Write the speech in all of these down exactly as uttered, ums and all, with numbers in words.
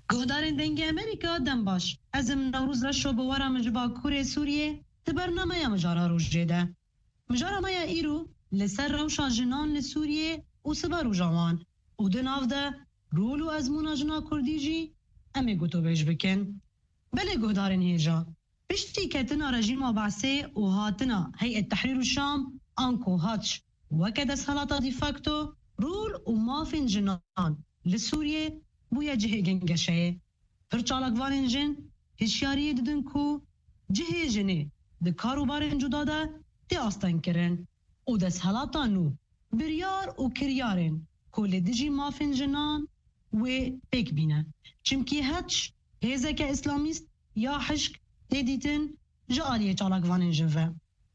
گهدارن دنگ امریکا دم باش ازم نوروز رشو بوارا مجبا کوری سوریه تبرنامه یا مجارا روژه ده مجارا مایا ایرو لسر روشا جنان لسوریه و سبا روژاوان و دناف ده رولو ازمونا جنا کردی جی امی گوتو بیش بکن بله گهدارن هیجا پشتی کتنا رژیم بعثه و هاتنا هیئت تحریر الشام آنکو هاتش وکد سلاطه دی فاکتو رول و مافن جنان لسوریه بویا جه گنگشه پر چالکوان جن هشیاری ددن کو جه جنه ده کاروبارن جداده ده آستان کرن و ده سلاطانو بریار و کریارن کل دیجی مافن جنان و پیک بینه چمکی هچ هزک اسلامیست یا حشک دیدیتن جالیه چالکوان جنوه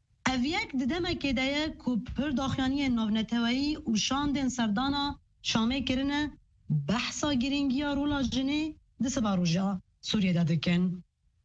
اویک ددمه که ده کو پر داخیانی نوونتوایی و شاندن سردانا شامه کرنه بحثا گرینگیا رولا جنه دست باروجا سوریه دادکن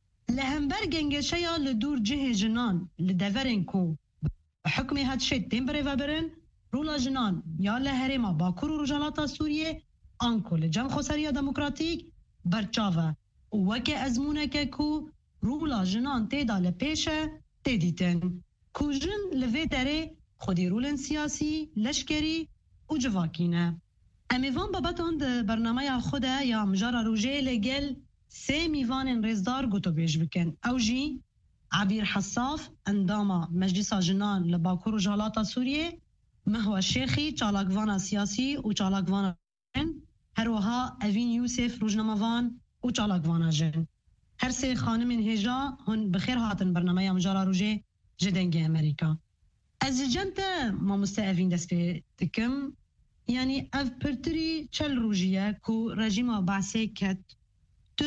لهمبر گنگشه یا لدور جه جنان لدورن کو حکمی هد شد تیمبره و برن رولا جنان یا لحرما باکور و رجالاتا سوریه آنکو لجم خسریا دموکراتیک برچاوه وکه ازمونه که کو رولا جنان تیدا لپیشه تیدیتن کو جن لوی داره خودی رولن سیاسی لشکری و جواکینه امیوان بابتان ده برنامه خود یا مجارا روژه لگل سه میوان رزدار گوتو بیش بکن او جی عبیر حصاف انداما مجلس جنان لباکور و جالاتا سوریه مهو شیخی چالاکوان سیاسی و چالاکوان جن هروها اوین یوسف روجناموان و چالاکوان جن هر سه خانم هجا هن بخیر هاتن برنامه مجارا روژه جدنگ امریکا از جنت ما مستعفین دست دکم یعنی اف پرتری چل روژیه کو رژیم بعثه کت تو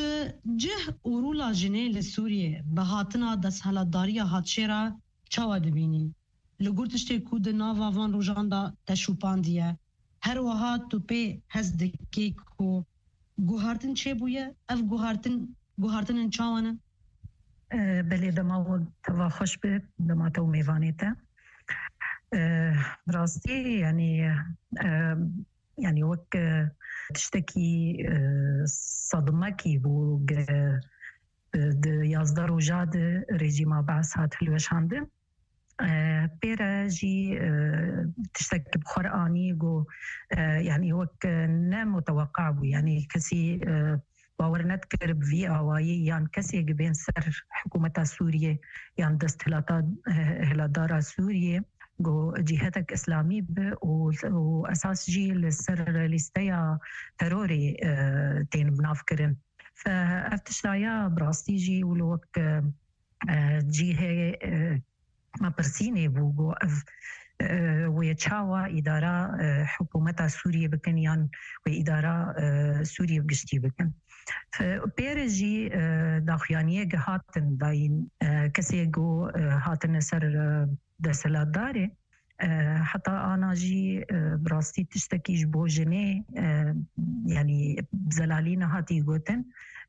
جه اورولا جنه لسوریه به هاتنا دست حلاداری هاتشیرا چاوا دبینی لگورتشتی کو ده ناوا وان روژاندا تشوپاندیه هر وها تو پی هز دکی کو گوهارتن چه بویه اف گوهارتن گوهارتن چاوانه بله دما توا خوش به دما تو میوانیته راستی یعنی یعنی وک تشتکی صدمکی بو د یازده روزه د رژیم بعث هات هلوشانده پیرا جی تشتکی بخورانی گو یعنی وک نمتوقع بو یعنی کسی باور نتکر بوی آوایی یان کسی بین سر حکومت سوریه یان دست هلادار سوریه گو جهتك اسلامي ب واساس جي لسر ليستيا تروري تين بنافكرن فافتشلايا براستي جي ولوك جي هي ما برسيني بوغو اف ويتشاوا إدارة حكومة سوريا بكنيان وإدارة سوريا بقشتي بكن فبيرجي داخيانية هاتن داين كسيجو هاتن سر دسلات داري حتى أنا جي براستي تشتكيش بو جني يعني زلالين هاتي قوتن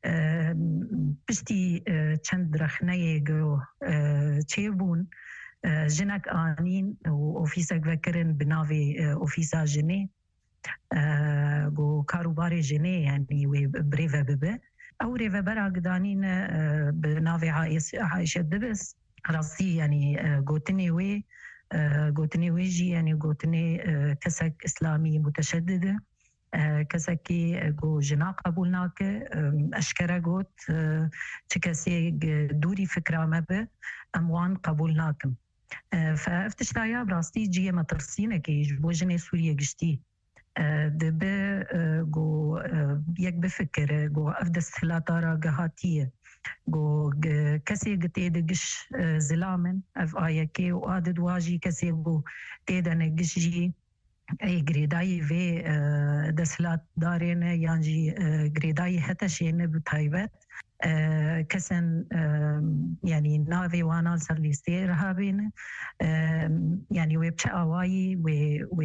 بشتي چند رخنه جو چيبون جنك آنين وأوفيسك وكرن بناوي أوفيسا جني جو كاروباري جني يعني وبريفا ببه أو ريفا برا قدانين بناوي عائشة دبس راسي يعني قوتني وي قوتني ويجي يعني قوتني كسك إسلامي متشددة كسكي جو جنا قبولناك أشكرا قوت تكسي دوري فكرة ما به أموان قبولناكم فافتشتايا براستي جيه مترسينة كي جبو جني سوريا قشتي دبه جو يك بفكر جو أفدس خلاتارا قهاتية جو كسي قتيد قش زلامن أف آيا كي وآدد واجي كسي جو تيدا نقش جي اي گریدایی و دسلات دارین یعنی گریدایی هتشین بتایبت کسن یعنی ناوی وانال سر لیستی رهابین یعنی وی بچه آوایی و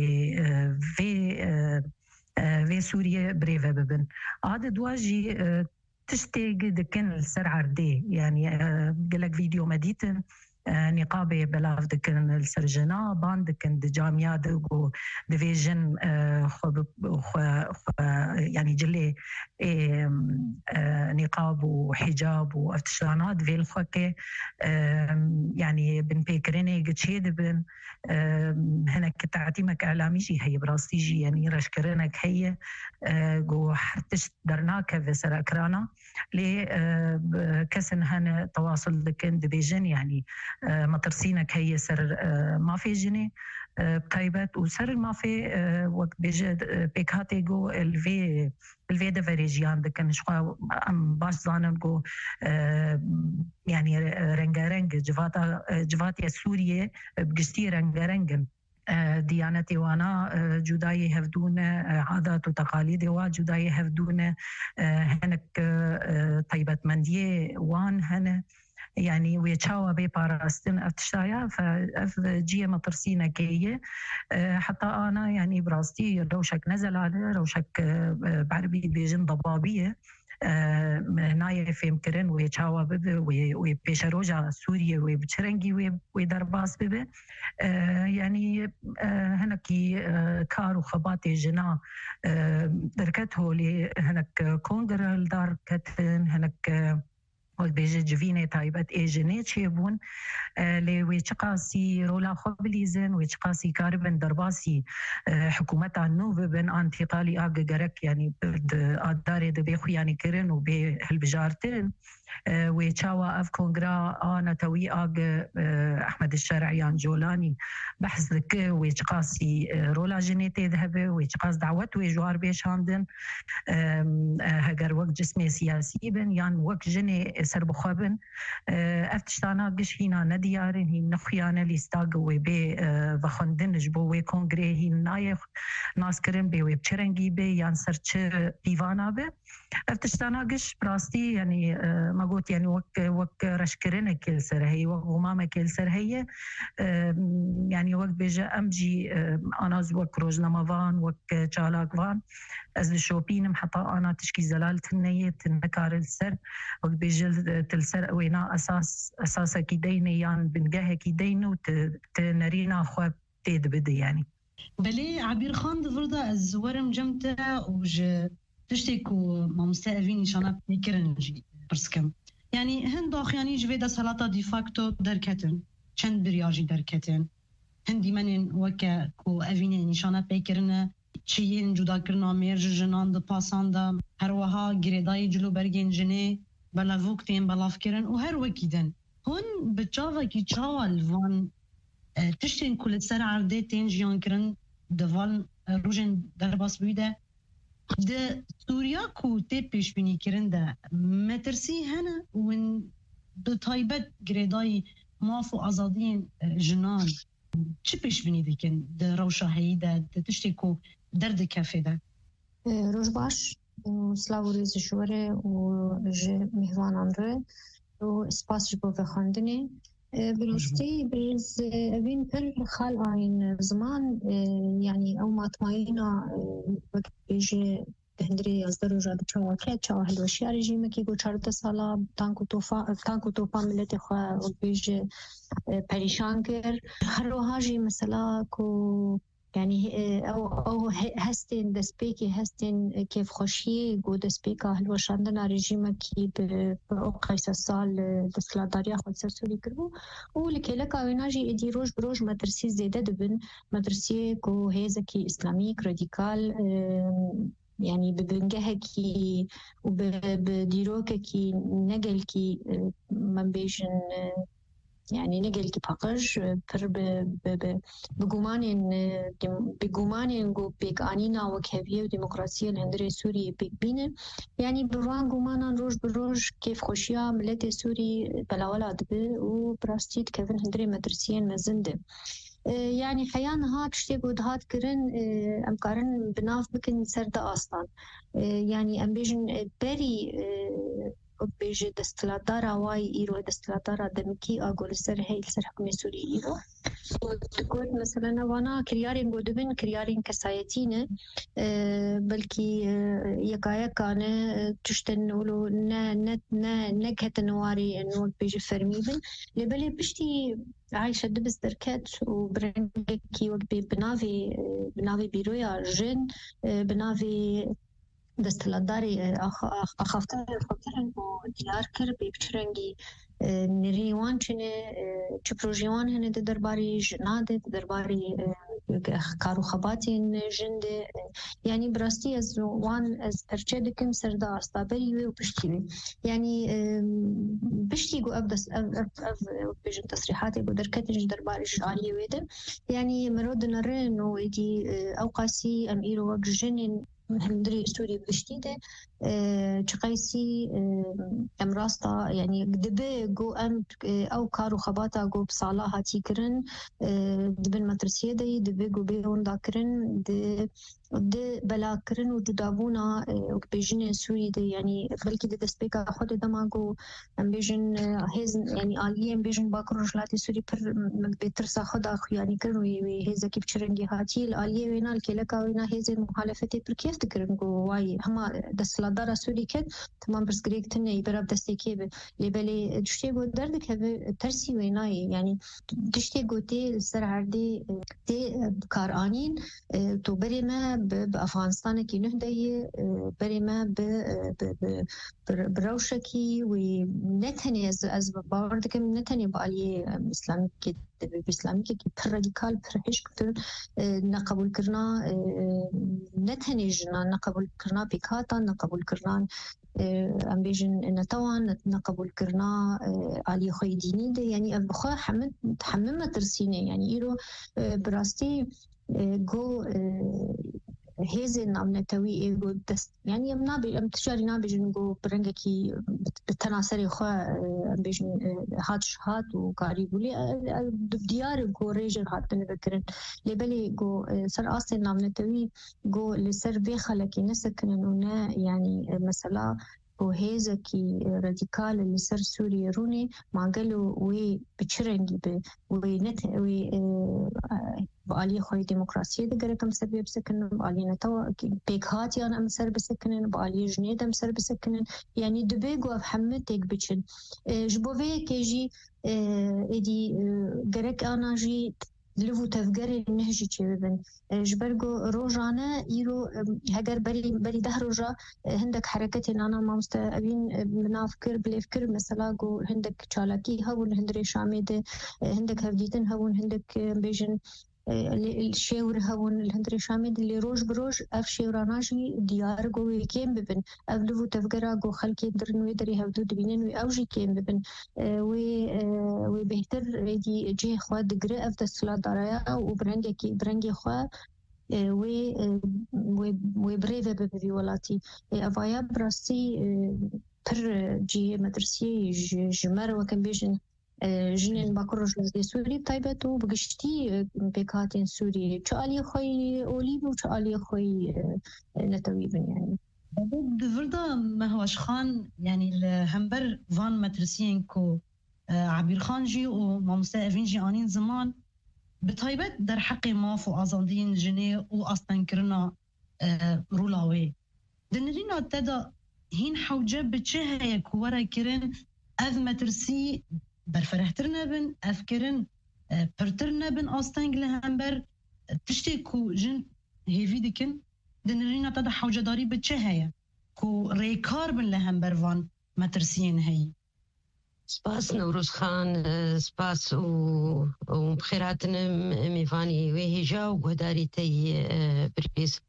و سوریه بریوه ببن عاد دواجی تشتیگ دکن سر عرده یعنی قلق فيديو مديتن نقابه بلاف دكن السرجنا بان دكن د جامعه دغو ديفيجن خو خو يعني جلي نقاب وحجاب وافتشانات في الخوكة يعني بن بيكريني قد شيد بن هنا كتعتيمك إعلامي جي هي براستيجي يعني رشكرينك هي جو حرتش درناك في سراكرانا لي كسن هنا تواصل لكن دبيجن يعني مطرسينك هي سر ما في جني بتايبت وسر ما في وقت بيجد بيكاتي جو الفي الفي دفريجيان دكن شقا ام باش زانن جو يعني رنگارنگ جواتا جواتي سوريا بقشتي رنگارنگن ديانتي وانا جداي هفدون عادات وتقاليد وجداي هفدون هنك طيبت منديه وان هنا يعني ويتشاوى بي باراستن افتشايا فاف جيه مطرسينا كيه حتى انا يعني براستي روشك نزل على روشك بعربي بيجن ضبابيه هنايا في مكرن ويتشاوى ببي وبيشروجا سوريا وبتشرنجي ودرباس ببي يعني هنكي كار وخباتي جنا دركته لي هنك كونغر الدار كتن هنك بيجي جفيني تايبت ايجني تشيبون لي ويتقاسي رولا خبليزن ويتقاسي كاربن درباسي حكومة عنو بن انتقالي اغ غرك يعني اداري دبي خوياني كرن وبي هالبجارتن ويتشاوا اف كونغرا انا توي اغ احمد الشرعيان جولاني بحث ذك ويتقاسي رولا جينيتي ذهبي ويتقاس دعوت ويجوار بيش هاندن هجر وقت جسمي سياسي بن يعني وقت جني سربخابن افتشتانا قش هنا نديارن هي نخيانا ليستاق وبي بخندن جبو وي كونغري هي نايخ ناس كرن بي ويبچرنگي بي يعني سرچ ديوانا بي افتشتانا قش براستي يعني ما قلت يعني وك وك رشكرنا كل سر هي وغمامة كل سر هي يعني وقت بيجا امجي انا زوك روزنامه وك چالاك وان از شوبينم حتى انا تشكي زلالة النية تنكار السر وقت بيجل تلسر وينا اساس اساسا كي ديني يعني بنجاه كي دينو تنرينا خواب تيد بدي يعني بلي عبير خان دفردا از ورم جمتا وج تشتكو ما مستأذين شانا بيكرنجي برسكم يعني هند داخياني جويدا سلاطة دي فاكتو دركتن چند برياجي دركتن هندي منين وكا كو أفيني نشانا بيكرنا چيين جدا کرنا ميرج جنان ده پاسان ده هر وها گریدای جلو برگين جنه بلاوک تين بلاف کرن و هر وكيدن هون بچاوا كي چاوا الوان تشتين كل سر عرده تين جيان کرن دوان روجن درباس بيده ده سوريا كو تي پیش بینی کرن ده مترسي هنا وين ده تايبت گریدای ماف و ازادين جنان چی پیش بینی دیکن ده روشا هیده ده تشتكو درد كافي ده روش باش سلاو ريز جوره و ج مهوان اندره و سپاس جبو بخاندني برستي برز ابين پر خال آين زمان يعني او ماتماينا وقت بيجي هندري از درجه چوا که چوا هلوشی رژیم کی گو چارده سالا تانکو توفا تانکو توفا ملت خو بیج پریشان کر هر هاجی مثلا کو يعني او او هستين دسبيكي هستين كيف خوشي جو دسبيكا هلوش عندنا رژیم کی به قیس سال دسلاداریا خود سرسوری کرو و لکلک اویناجی ادی روز بروز مدرسي زیاده دبن مدرسي کو هيزكي اسلاميك راديكال يعني ببنجهكي وبديروككي نقلكي من بيجن يعني نقلكي باقج بر بجومان بجومان جو بيك أنينا وكهبية وديمقراطية الهندرة سوريا بيك بينه يعني بروان جومانا روج بروج كيف خوشيا ملت سوري بلا ولا دبي وبراستيد كيفن هندرة مدرسيين مزنده يعني حيانا هاك شتي بود هات كرن ام كارن بناف بكن سرد اصلا يعني ام بيجن بري بيجي دستلادارا واي ايرو دستلادارا دمكي اقول سر هي سر حكم سوري ايرو تقول مثلا وانا كريارين قدبن كريارين كسايتين بلكي يكايا كان تشتن نقولو نا نا نا نكهت نواري انه بيجي فرميبن لبلي بشتي عايشة دبس دركات وبرنجكي وقبي بنافي بنافي بيرويا جن بنافي دستلداری آخافتن خاطرن و دیار کر به بچرنگی نریوان چنه چه پروژیوان هنه ده درباری جناده ده درباری کارو خباتین جنده یعنی براستی از وان از پرچه دکم سردا استابری و پشتیوی یعنی پشتی گو ابدس اف بیشتر تصریحاتی گو درکتش درباری عالیه ویده یعنی مرود نرن و ایدی اوقاسی ام ایرو وقت جنین هندري سوري بشتيدة تقيسي ام راستا يعني دبي جو ام او كارو خباتا جو بصالحة تيكرن دبن مدرسية دي دبي جو بيون داكرن دي د بلاكرن وجدابونا بيجن سوري دي يعني بلكي دي دسبيكا خود دماغو ام بيجن هيز يعني آلية ام بيجن باكروش لاتي سوري پر بيترسا خدا يعني كرن وهيزا كيف چرنگي هاتي الآلية وينا الكيلكا وينا هيزا مخالفتي پر كيف تكرن جو واي هما دسلادارا سوري كد تمام بس غريك تني براب دستيكي ب لبلي دشتي جو دردك هذا ترسي ويناي يعني دشتي جو تي سر عردي تي كارانين تو بري ما بأفغانستان كي نهدي بري ما ب بروشكي ونتني از از باوردكم نتني بالي اسلامي كي بإسلامي كي راديكال برهش كتر نقبول كرنا نتني جنا نقبول كرنا بيكاتا نقبول كرنا ام بيجن نتوان نقبول كرنا علي خوي ديني ده يعني ابخا حمد تحمم ترسينه يعني ايرو براستي جو هذا النوع نتوي إيجو دست يعني أم نابي أم تجاري نابي جنجو برنجة كي بتناصري خوا بيجن هاتش هات وقاري بولي ديار جو ريجر هات نذكرن لبلي جو سر أصل النوع نتوي جو لسر بيخلكي نسكننا يعني مثلا وهذا كي راديكال اللي سر سوريا روني ما قالوا وي بتشرنجي ب ونت وي بعلي خوي ديمقراطية دقرة كم سبب سكن بعلي نتوا بيكهات يعني أم سر بسكنن بعلي جنيد أم سر بسكنن يعني دبيجو أفهمت تيك بتشن جبوفي كيجي إدي قرك أنا جي لفو تفجر النهج تشيبن جبرجو روجانا يرو هجر بري بري ده روجا هندك حركة إن أنا ما مستأبين بنافكر بلفكر مثلا جو هندك شالاكي هون هندري شامد هندك هفديتن هون هندك بيجن الشيور هون الهندري شامد اللي روج بروج اف شيوراناجي ديار جو كيم ببن افلو تفجرا جو خلكي درن ويدري هودو دبينن وي اوجي كيم ببن وي وي بهتر دي جي خوا دغري اف تسلا درايا وبرنجي كي برنجي خوا وي وي بريفه ببي ولاتي افايا براستي بر جي مدرسي جمر وكان بيجن جنين باكروش لزدي سوري طيبت وبقشتي بيكاتين سوري شالي خوي أوليب وشالي خوي نتوي بن يعني دفردا ما هوش خان يعني الهمبر فان مدرسين كو عبير خان جي وما مستأفين جي آنين زمان بطيبت در حق ماف وآزاندين جني وأصلا كرنا رولاوي دنرينا تدا هين حوجة بچه هيك ورا كرن أذ مدرسي برفرهترنا بن أفكرن برترنا بن أستنج لهمبر تشتكو جن هيفي دكن دنرينا تدا حوجة داري بتشهية كو ريكار بن لهمبر فان مترسين هي سپاس نوروز خان سپاس و بخيراتنا ميفاني وهجا وقداري تي بريس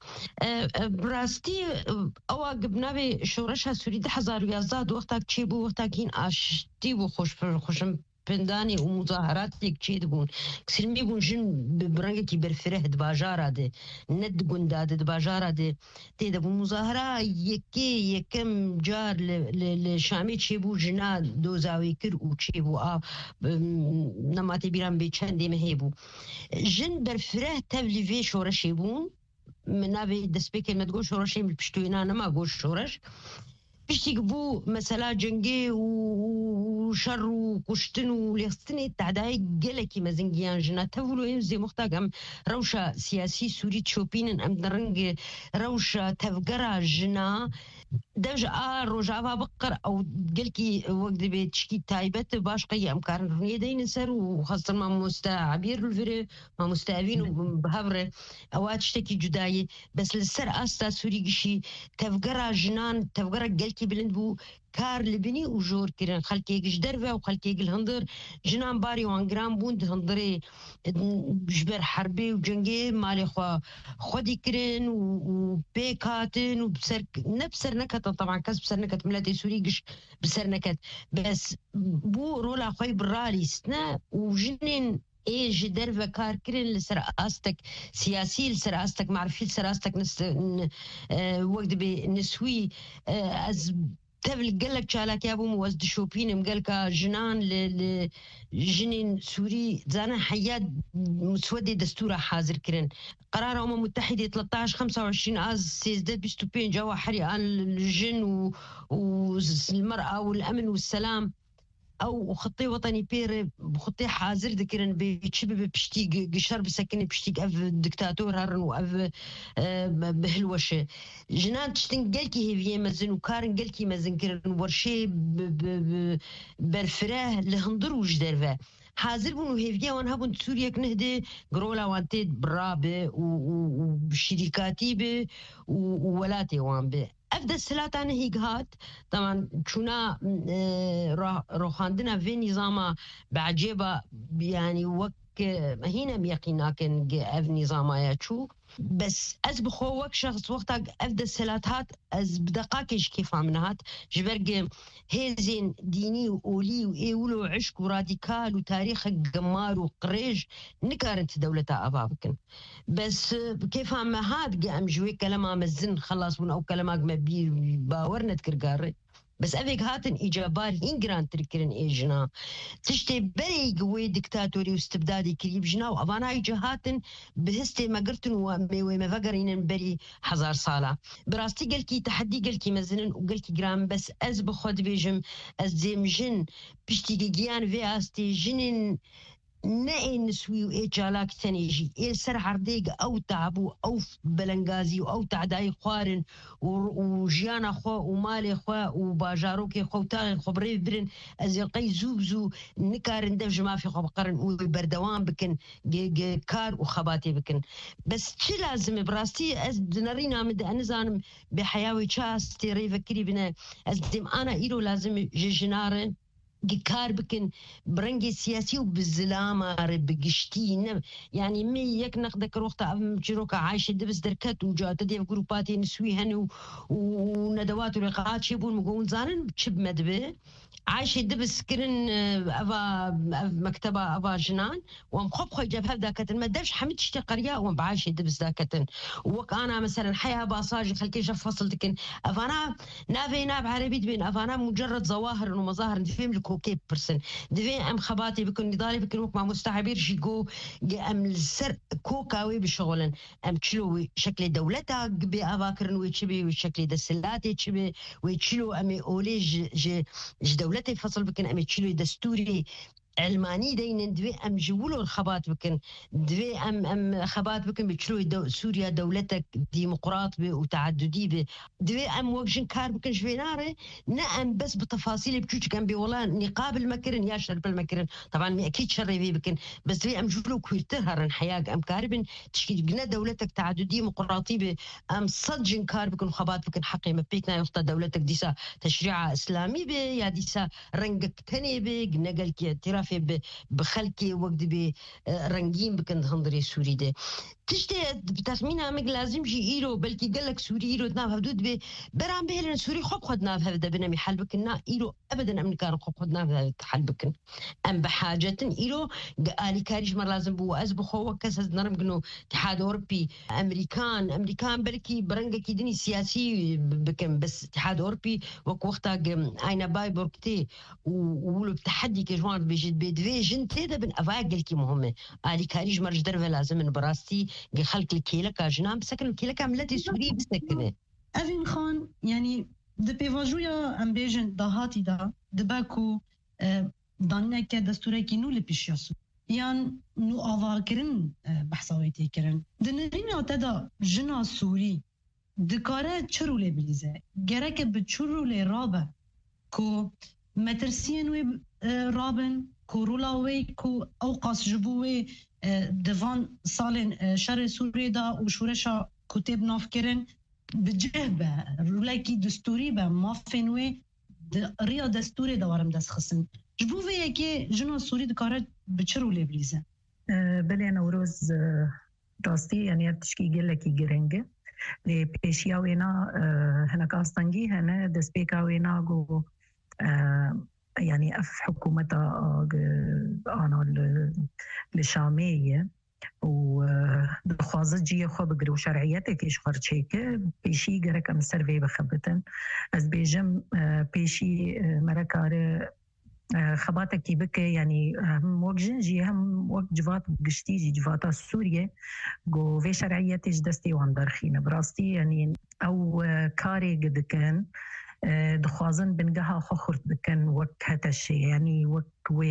براستي او قبناوي شورشها سوري ده حزار ويازاد وقتاك تشيبو وقتاك هين اشتي وخوش خوشم پندانی و مظاهرات یک چید بون کسر می بون جن برنگه کی برفره دباجارا ده ند گنداده دباجارا ده تیده بون مظاهره یکی یکم جار لشامی چی بو جنا دوزاوی کر و چی بو آ نماتی بیران بی چنده مهی بو جن برفره تبلیوی شورشی بون مناوی دسپی کلمت گو شورشی پشتوینا نما گو شورش بشتي بو مثلا جنگي وشر وكشتن وليستني تعداي قلكي مزنجيان جنا تولو يمزي مختاقم روشة سياسي سوري تشوبين ام درنج روشة تفقرا جنا دەژ ئا ڕۆژاوا بقڕ ئەو گەلکی وەک دەبێت تشکی تایبەت باش قەی ئەمکارن ڕنیە دەینە سەر و خەستن مامۆستا عبیر لڤێ مامۆستاوین و بهەڕێ ئەوە شتێکی جودایی بەس لەسەر ئاستا سووری گشی تەفگەرا ژنان تەفگەرە گەلکی بلند بوو کار لبنی و ژۆرکردن خەلکێکیش دەرڤە و خەلکێک هەندر ژنان باری وانگران بوون هەندرێ ژبەر حربێ و جەنگێ ماڵێ خوا خودی کرن و پێک هاتن و نەبسەر نەکەتن طبعا کەس بسەر نەکەت ملەتی سووری گشت بسەر نەکەت بەس بوو ڕۆلا خۆی بڕالیستنە و ژنێن ئێژ دەرڤە کارکردن لەسەر ئاستێک سیاسی لەسەر ئاستێک معرفی لەسەر ئاستێک وەک دەبێ نسووی ئەز تەبل گەلک چالاکیا بووم وەز دشۆپینم گەلکە ژنان لە ژنین سووری زانە حەیات مسودی دەستورە حازرکردن قرار ئەمە متحدة ثلاثة عشر خمسة وعشرين ئاز سێزدە بیست و پێنج ئەوە حەری ئان الژن و المەرأە والأمن والسلام ئەو خطی وەتەنی پێرە خطی حازر دەکردن بێ چ ببێ پشتی گشەر بسەکنی پشتی ئەف دکتاتۆر هەرن و ئەف بهلوەشە ژنان تشتن گەلکی هێویە مەزن و کارن گەلکی مەزنکردن وەرشێ بەرفرە لە هەندر وش دەرڤە حاضر بوون و هێویەوان هەبوون سووریەک نهدێ گرۆلاوان تێت بڕابێ و شیریکاتی بێ و وەلاتێوان بێ ئەف دەسەلاتانە هیگ هات طبعا چوونا ڕۆخاندنە vê نظاما بەعجێبە یعنی وەک هینەم یەقین ناکەن ئەف نظامایە چوو بس ئەس بخۆ وەک شخص وەختا ئەف دەسەلات هات ئەس بدەقاکێش کێفا من هات ji ber هێزên دینی و ئۆلی و ئێول و عشق و رادیکال و تاریخە گەمار و قڕێژ نکارن دەولەتە ئاوا بکن بس کێفا me hat ئەم ji wê kelema mezin xelas bûn ew kelemak me bîr bawer nedkirgarê بس ئەvێک هاتن ئیجابار هین گرانترکردن ئێژنا تشتێ بەرێک وێ دیکتاتۆری و استبدادی کردی بژنا و ئەوانایجا هاتن بهستێ مەگرتن و مێوێ مەڤەگەڕینن بەری هەزار ساڵە بڕاستی گەلکی تەحەدی گەلکی مەزنن و گەلکی گران بەس ئەس بخۆ دبێژم ئەس جێم ژن پشتیگە گیان vê astê jinên نه این نسوی و ای چالاک تنیجی ای سر عردیگ او تعبو او بلنگازی و او تعدای خوارن و جیانا خو و مال خو و باجاروک خو تاغ خبری برن از یلقی زوب زو نکارن دف جما فی خو بقرن و بردوان بکن کار و خباتی بکن بس چی لازم براستی از دنرین آمده انزانم به حیاوی چاستی ری فکری بنا از دیم انا ایرو لازم جنارن کار بکن برنگی سیاسی و بزلامه بگشتی یعنی می یک نقد کروخت چیروک عایشه دبس درکت و جاته دیو گروپاتی نسوی هنو و ندوات و لقاءات شبون مقون زانن چب مدبه عایشه دبس کرن افا مكتبه افا جنان وام خب خوي جاب هذا كتن ما دافش حمد تشتي قريه وام بعايشه دبس ذا كتن وك انا مثلا حياه باصاج خلكي شاف فصل دكن افانا نافي ناب عربي بين افانا مجرد ظواهر ومظاهر نفهم لك اوكي برسن دفي ام خباتي بكون نضالي بكون وك مع مستعبير شيقو ام السر كوكاوي بشغلن ام تشلو شكل دولتها بافاكرن ويتشبي وشكل دسلاتي تشبي ويتشلو امي اولي ج دولتي فصل بكن امي تشلو دستوري علماني دين دوي ام جولو الخبات بكن دوي ام ام خبات بكن بتشلو دو سوريا دولتك ديمقراط وتعددي بي دوي ام وجن كار بكن شفيناري نعم بس بتفاصيل بتشوش كان بي والله نقاب المكرن يا شرب المكرن طبعا اكيد شري بي بكن بس دوي ام جولو كويرتهرن حياق ام كاربن تشكي قلنا دولتك تعددي ديمقراطي بي ام صدجن كار بكن خبات بكن حقي ما بيكنا يخطى دولتك ديسا تشريع اسلامي بي يا ديسا رنقك تاني بي قلنا قالك اعتراف بخلكي وقت بي رنجين بكن هندري سوري ده تشتي بتخمينها مق لازم جي إيرو بلكي قالك سوري إيرو تناف هدود بي برام بهلن سوري خب خد ناف هذا بنامي حل بكنا إيرو أبدا أمن كان خب خد ناف هذا حل بكن أم بحاجة إيرو قالي كاريش مر لازم بو أزبو خو كسز نرم قنو اتحاد أوروبي أمريكان أمريكان بلكي برنجة كيدني سياسي بكن بس اتحاد أوروبي وك وقتا أين باي بوركتي وولو بتحدي كجوان بيجد بيدفي جن تيدا بن أفاقل كي مهمة قالي كاريش مرج درفة لازم من براستي خلق الكيلك جنام بسكن الكيلك عملتي سوري بسكنه أفين خان يعني دبيفاجويا أمبيجن دهاتي دا دباكو داننا كدستوري كينو لبيشياسو يعني نو آوار كرن بحثاويتي كرن دنرين تدا جنا سوري دکاره چرو لی بلیزه گرک به چرو لی رابه کو مترسین وی رابن کو رولاوی کو او قاس جبوی دوان سال شر سوریه دا و شورشا کتب ناف کرن بجه به رولاکی دستوری به مافنوی ریا دستوری دوارم دست خسن جبوی که جنو سوری دکاره به چرو لی بلیزه بله نوروز راستی يعني تشكي قال لك يجرنجه لبيشيا وينا هناك أستنجي هنا دسبيكا وينا جو يعني أف حكومة أنا الشامية ودخوازت جيه خو بقرو شرعيتك إيش خرجيك بيشي جرك أم سرفي بخبتن از بيجم بيشي مركار خباتك كي بك يعني هم وقت جنجي هم وقت جوات قشتيجي جواتا سوريا جو في شرعيتش دستي واندرخينا براستي يعني او كاري قد كان دخوازن بنقها خخرت بكن وقت هذا الشيء يعني وقت و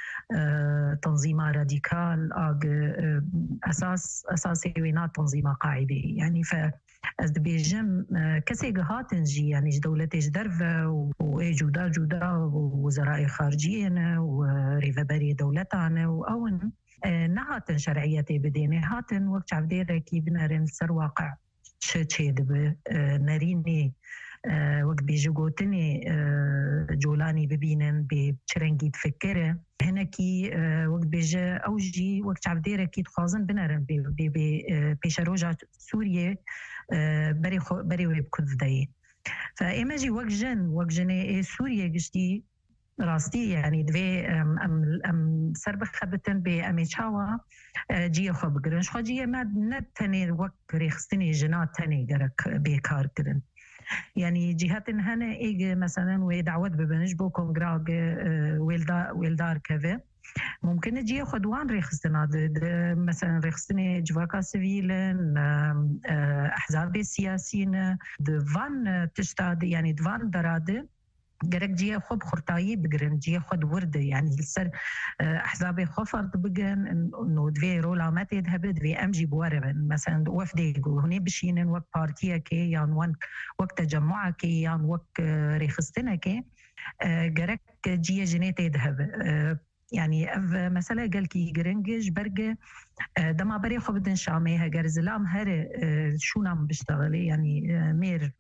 تنظيمات راديكال اج اساس اساسي وينا تنظيمات قاعده يعني ف از بيجم كسي هاتن جي يعني دولتش درفة وجودا جودا وزراء خارجية وريفبري دولتنا وأون نهاتن شرعيتي بديني هاتن وقت عبديرة كي بنارن سر واقع شي دب ناريني وقت بيجي قوتني جولاني ببينن بشرنجي تفكره هنا كي وقت بيجي أوجي وقت عبديرة كي تخازن بنارن بيشروجة سوريا بري خو بري ويبكذ داي فإيماجي وقت جن وقت جن سوريا قشتي راستي يعني دوي ام ام ام سرب خبتن بأميشاوا جي خو بقرنش خو جي ما نتني وقت ريخستني جنات تاني قرك بيكار كرن يعني جهات هنا إيج مثلا ودعوت ببنش بو كونغراغ ويلدا ويلدار كذا ممكن نجي خدوان ريخستنا مثلا ريخستني جواكا سيفيلن أحزاب السياسيين دفان تشتاد يعني دفان دراد جرك جي خب خرطاي بقرن جي خد ورد يعني السر أحزاب خفرت بقن إنه دوي رولا ما تذهب دوي أمجي بوربن مثلا وفدي هني بشينن وقت بارتيا كي يعني وقت وقت تجمع كي يعني وقت ريخستنا كي جرك جي جنيت يذهب يعني مثلا قال كي جرنجش برجة دما بري خو بدن شامي هجر زلام هر شو نام بيشتغلي يعني مير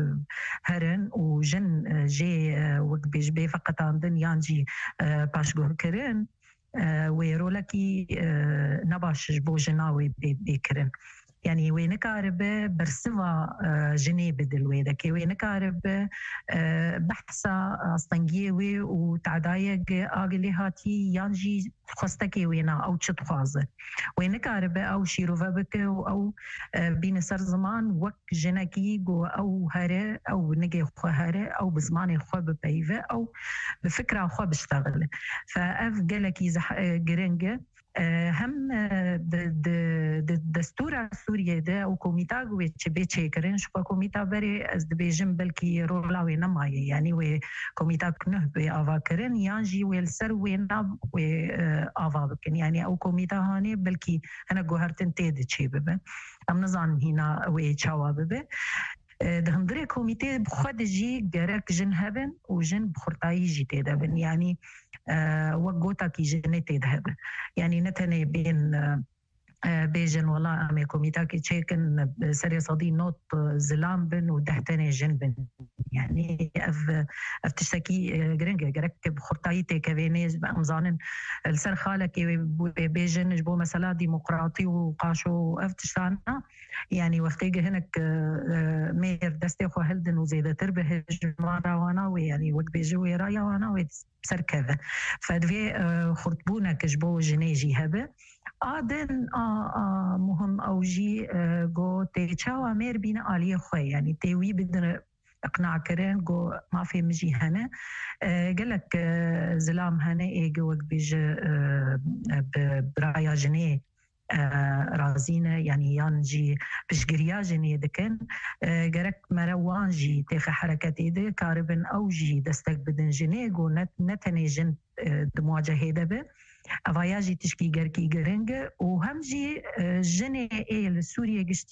هرن وجن جي وقت بيج بي فقط عندن يانجي باش جور كرن ويرولكي نباش بو جناوي بيكرن يعني وين كاربة برسوا جنيه بدلوي ذكي وين كاربة بحثا أصطنجيوي وتعدايق أقلي هاتي يانجي خستكي وينا أو تشتخازة وين كاربة أو شيروفا بك أو بين سر زمان وك جنكي جو أو هرة أو نجي خو هرة أو بزمان خو ببيفة أو بفكرة خو بشتغل فأف جلكي زح جرنجة هم دستور سوريا ده او كوميتا قوي تشبي تشيكرين شو كوميتا بري از دبيجم بلكي رولاوي نماي يعني و كوميتا كنه بي افاكرين يانجي ويلسر ويناب و افابكن يعني او كوميتا هاني بلكي انا جوهرتن تيد تشيبه ام نظام هنا و تشاوبه دهندري كوميتي بخد جي جرك جن هبن وجن بخرطاي جي تدبن يعني وقوتا كي جن تدهب يعني نتني بين بيجن والله أمي كوميتا كي تشيكن سري صدي نوت زلام بن ودهتني جن بن يعني أف أف تشتكي جرينجا جرك بخرطاي تكفيني بأمزان السر خالة كي بيجن جبو مثلا ديمقراطي وقاشو أف تشتانا يعني وقتيجي هناك مير دستي خو هلدن وزيدة تربه جمارة وانا ويعني وقت بيجوي رايا وانا ويسر كذا فدوي خرطبونا كجبو جنيجي هبه آدن آه مهم أوجي جو تيچاوا مير بين آلية خوي يعني تيوي بدنا اقناع كرين جو ما في مجي هنا قال لك زلام هنا ايجي وقت بيجي برايا جنيه رازينة يعني يانجي بشجريا جنيه دكن جرك مروانجي تيخ حركتي ده كاربن أوجي دستك بدن جنيه جو نت نتني جن دمواجه هذا أفاياجي تشكي جركي جرينج وهمجي جنة إيه لسوريا جشتي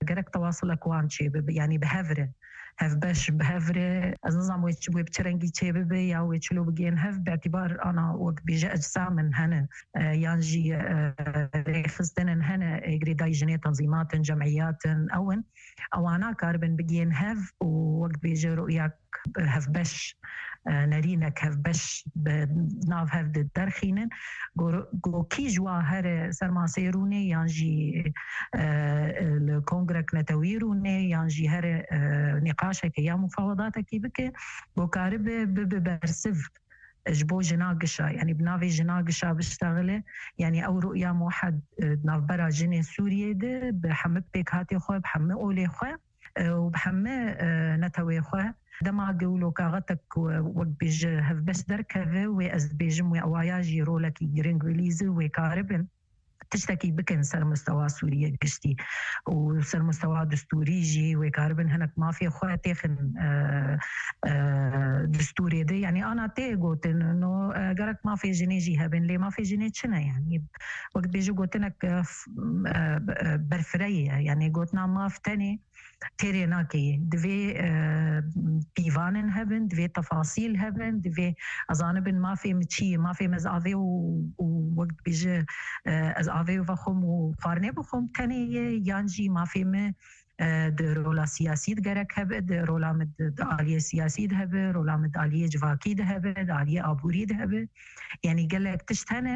جرك تواصلك وان شيء يعني بهفرة هف باش بهفرة النظام ويش بترنجي شيء ببي أو يشلو بجين هف باعتبار أنا وقت بيجي أجسام من هنا يانجي ريخستن هنا يجري دايجني تنظيمات جمعيات أون أو أنا كاربن بجين هف ووقت بيجي رؤياك هف باش نرينك هف باش بناف هف درخينن جو كي جوا هر سرما سيروني يانجي الكونغرك نتويروني يانجي هر نقاشك يا مفاوضاتك بك جو كارب ببرسف جبو جناقشة يعني بنافي جناقشة بشتغله يعني أو رؤيا موحد ناف برا جني سوريا ده بحمد بيك هاتي خواه بحمد أولي خواه وبحمد نتوي خواه دما قولوا كاغتك وقت بيج هف بس دركه وأز بيجم وأواياجي رولك يجرين غليزي وكاربن تشتكي بكن سر مستوى سوريا قشتي وسر مستوى دستوري جي وكاربن هناك ما في خواتي خن دستوري دي يعني أنا تي قلت إنه قرك ما في جنيجي هبن ليه ما في جنيه شنا يعني وقت بيجي قلت لك برفرية يعني قلتنا ما فتني تيري ناكي دفي بيفانن هبن دفي تفاصيل هبن دفي أزانبن ما في متشي ما في مزعفي ووقت بيجي أزعفي وفخم وفارني بخم تاني يانجي ما في م رولا سياسي دقرك هبه رولا مد آلية سياسي دهبه رولا مد آلية جواكي دهبه آلية آبوري دهبه يعني قال لك تشتهنا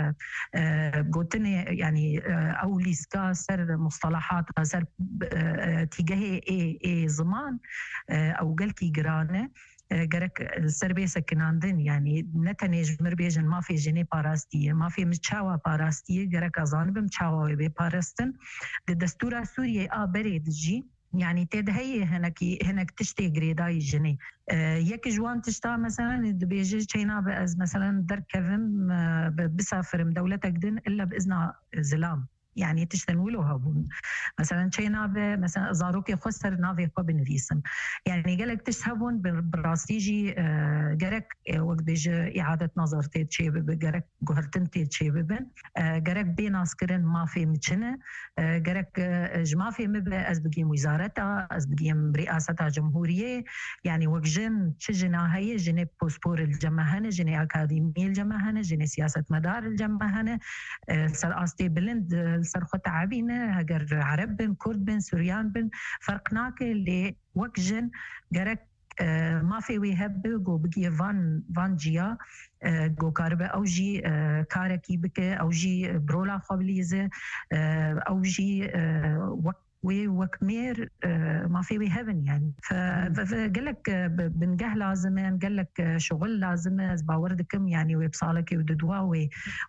قلتني يعني أو ليسكا سر مصطلحات سر تيجاه إيه إيه زمان أو قال كي جرانه جرك السربي سكناندن يعني نتنيج مربيجن ما في جني باراستية ما في متشاوى باراستية جرك أزان بمتشاوى بي باراستن الدستور السوري آ بريد جي يعني تدهي هناك هناك تشتي جريداي جني آه يك جوان تشتا مثلا بيجي تشينا بأز مثلا دركفم آه بسافر مدولتك دن إلا بإذن زلام يعني تشتنولوها مثلا تشينا مثلا زاروكي خسر نافي قبل ريسم يعني قالك تشهبون براستيجي جرك وقت بيجي إعادة نظر تيتشيب جرك جهرتن تيتشيب بن جرك بين عسكرين ما في متشنة جرك جما في مبة أز بقيم وزارتها أز بقيم رئاستها جمهورية يعني وقجن تشجنا هي جني بوسبور الجمهنة جني أكاديمية الجمهنة جني سياسة مدار الجمهنة سر أستي بلند سرخة عابينة هجر عرب بن كرد بن سوريان بن فرقناك اللي وقجن جرك آه ما في ويهب جو بقي فان فان جيا آه جو كاربة أو جي آه كاركي بك أو جي برولا خبليزة آه أو جي آه وقت وكمير ما في ويهبن يعني فقال لك بنجه لازم قال لك شغل لازم باوردكم يعني وبصالك وددوا و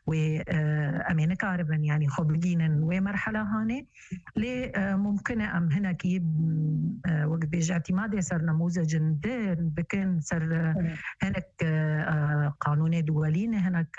وامين كاربن يعني خبلين ومرحله هاني لي ممكن ام هنا كي وقت بيجي اعتماد صار نموذج بكن صار هناك قانون دولي هناك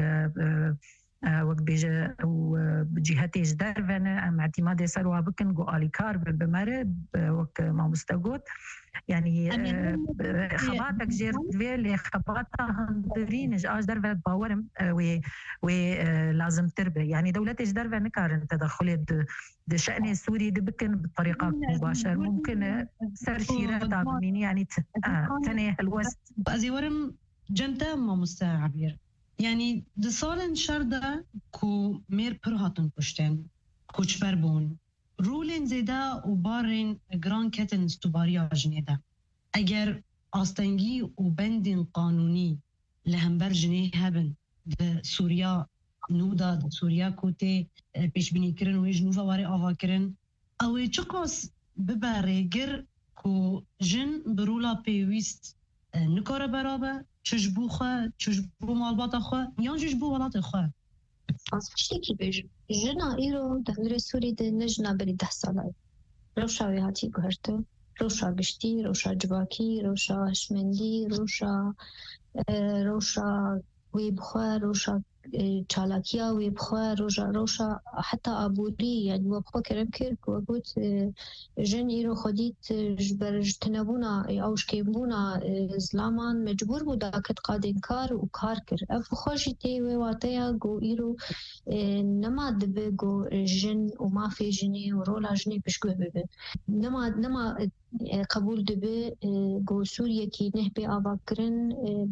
وقت بيجي وجهتي جدرفنا ام اعتماد سروا بكن جو اليكار بمرب وقت ما مستقود يعني خباتك جير دويل خباتها هندرين اج درفه باورم و و لازم تربه يعني دولتي جدرفه نكارن تدخل الشأن السوري بكن بطريقه مباشره ممكن سر شيرات من يعني ثاني الوسط ازي ورم جنتا ما مستعبير يعني ده سالن شرده کو میر پر هاتن پشتن کوچبر بون رولن زیده و بارن گران کتن استوباری آجنه ده اگر آستنگی و بندین قانونی لهمبر جنه هبن ده سوریا نودا ده سوریا کوته پیش بینی کرن و ایج نوفا واره آوا کرن اوه چقاس ببره گر کو جن برولا پیویست نکاره برابه چجبو خواه، چجبو مالبات خواه، یا چجبو ولات خواه. از فشتی بیش. جنا ایرو دهور سوری ده نجنا بری ده ساله. روشا ویهاتی گهرتو، روشا گشتی، روشا جواکی، روشا هشمندی، روشا روشا ویب خواه، روشا چالاکیا و بخوا روشا روشا حتی آبوری یعنی و بخوا کرم کرد و گوت جن ایرو خودیت برج تنبونا اوش کیبونا زلامان مجبور بود اکت قادن کار و کار کرد اف خوشی تی و واتیا گو ایرو نما دبه گو جن و ما في جني ورولا جني بشكوه ببه نما نما قبول دبه گو سوريا كي نهبي آباكرن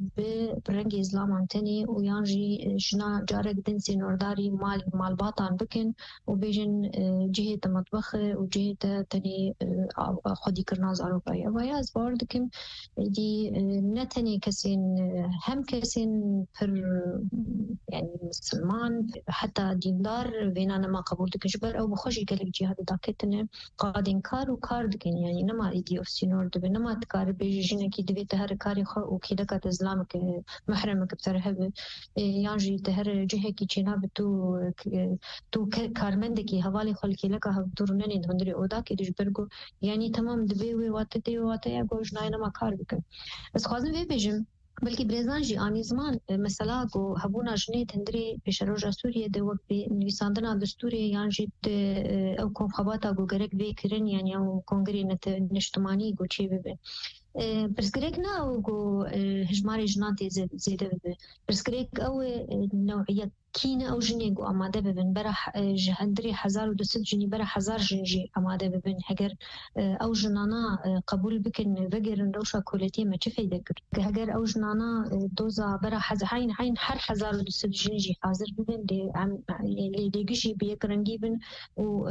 برنگ إسلام تاني ويانجي جنا جارك دنسي نورداري مال مال باطن بكن وبيجن جهة مطبخ وجهة تاني خدي كرناز أوروبية ويا زباردكم دي نتاني كسين هم كسين بر يعني مسلمان حتى ديندار بيننا ما قبول دكن جبر أو بخشي كلك جهة داكتنا قادين كار وكار دكن يعني نما إيدي أفسينور دبي نما تكار بيجينا كي دبي تهر كاري خو وكي دكت إسلامك محرمك بترهب يانجي تهر جهة كي چنا بتو تو كارمندكي حوالي خلكي لك هبدورنني دندري اودا كي دجبرگو يعني تمام دبي وي واتتي واتيا گوش ناينا ما كار بكن بس خوازم في بيجم بلکې برزان جی آنی زمان مثلا کو هبونا جنې تندري بشروجا سوريا د وقت نویساندنا دستوري یان جی او کوم خباتا گو گرک به کرن یعنی او کنگری نت نشتمانی گو چی به برسكريك ناو جو هجماري جناتي زيادة ببه برسكريك أو نوعية كينا أو جني جو أماده ببن برا جهندري حزار ودست جني برا حزار جنجي أماده ببن هجر أو جنانا قبول بكن فجر روشا كولتي ما تفيد كر هجر أو جنانا دوزا برا حز حين حين حر حزار ودست جنجي حاضر ببن دي عم اللي يجي بيكرنجي بن و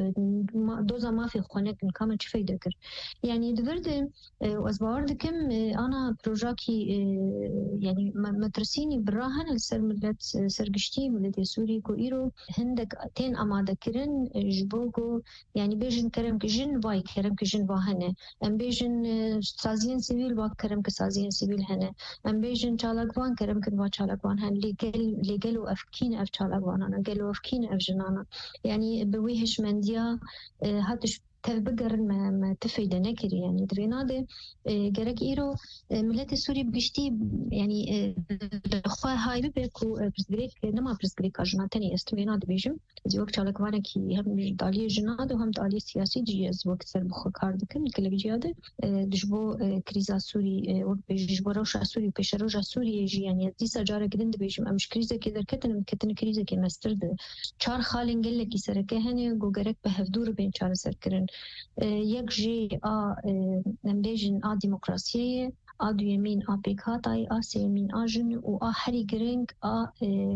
دوزا ما في خونك كمان تفيد كر يعني دفرد وأسبوعر دكم أنا بروجاكي يعني مدرسيني براهن السر ملت سرقشتي ملت سوري كو إيرو هندك تين أمادة كرن جبوكو يعني بيجن كرم كجن باي كرم كجن باهنة أم بيجن سازين سيفيل باك كرم كسازين سيفيل هنا أم بيجن چالاقوان كرم كدوا چالاقوان هن لقل لقلو أفكين أف چالاقوان أنا قلو أفكين أف جنانا يعني بويهش منديا هاتش تبقر ما ما تفيد نكري يعني دريناده جرك إيرو ملت السوري بقشتي يعني خوا هاي بيكو برسكريك نما برسكريك أجناتني استويناد بيجم زي وقت على كوانا كي هم دالية جناد وهم دالية سياسي جيز وقت سر بخو كارد كن كل جياده دجبو كريزا سوري وقت بيجبو روشا سوري وبيش روشا سوري يجي يعني دي سجارة جدند بيجم أمش كريزا كذا كتن كتن كريزا كي مسترد شار خالن قال لك يسركه هني جو جرك بهفدور بين شار سركرن یک جی آ نمبیجن آ دموکراسیه آ دو یمین آ پیکاتای آ سه یمین آ جن و آ هری گرنگ آ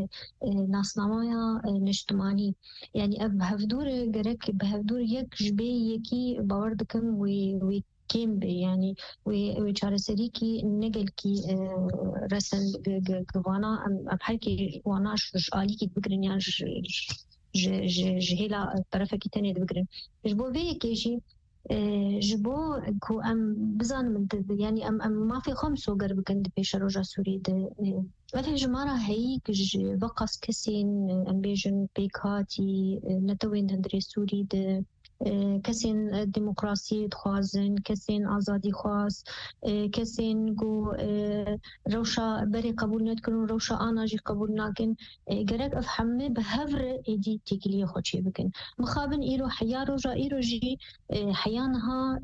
ناسنامایا نشتمانی یعنی اب بهفدور گرک بهفدور یک جبه یکی باور دکم وی وی كيم يعني ويشارسري كي نقل كي رسم جوانا أم حركي وانا ش آلي كي بقرن يعني ج ج ج جهلا الطرف كي تاني بقرن جبو في كيجي جبو كو أم بزان من يعني أم أم ما في خمسة قرب كند بيش رجع سوري ده مثل جمارة هي كج بقص كسين أم بيجن بيكاتي نتوين هندري سوري ده كسين ديمقراطية خوازن كسين آزادي خواز كسين جو روشا بري قبول نتكنون روشا أنا جي قبول ناكن جرك أفهمه بهفر إيدي تيجي خوشي بكن مخابن إيرو حيا روجا إيرو جي حيانها